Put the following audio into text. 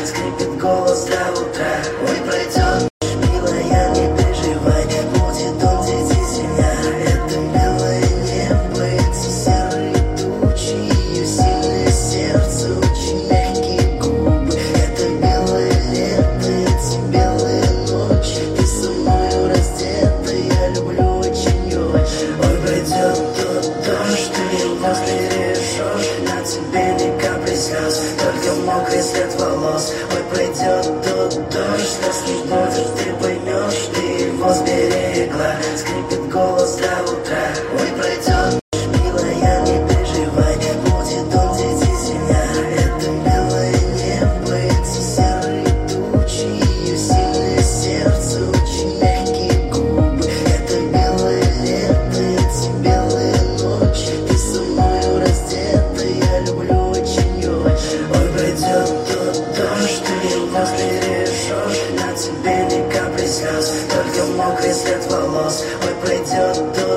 скрипит голос до утра. Ой, пройдет, милая, не переживай, будет он здесь и меня. Это белое небо, эти серые тучи, ее сильное сердце, очень мягкие губы. Это белое лето, эти белые ночи, ты со мною раздета, я люблю очень-очень. Ой, пройдет тот дождь, ты его сбережешь, на тебе ни капли слез, только мокрый след волос. Ой, пройдет тот дождь, нас не будет, ты поймешь, ты его сберегла, скрипит голос до утра. Ой, пройдет, милая, не переживай, будет он здесь и меня. Это белое небо, эти серые тучи, ее сильное сердце, очень мягкие губы. Это белое лето, эти белые ночи, ты со мною раздета, я люблю очень-очень. Ой, пройдет тот дождь, ты его сбережешь, на тебе ни капли слез, только мокрый след волос. Ой, пройдет дождь.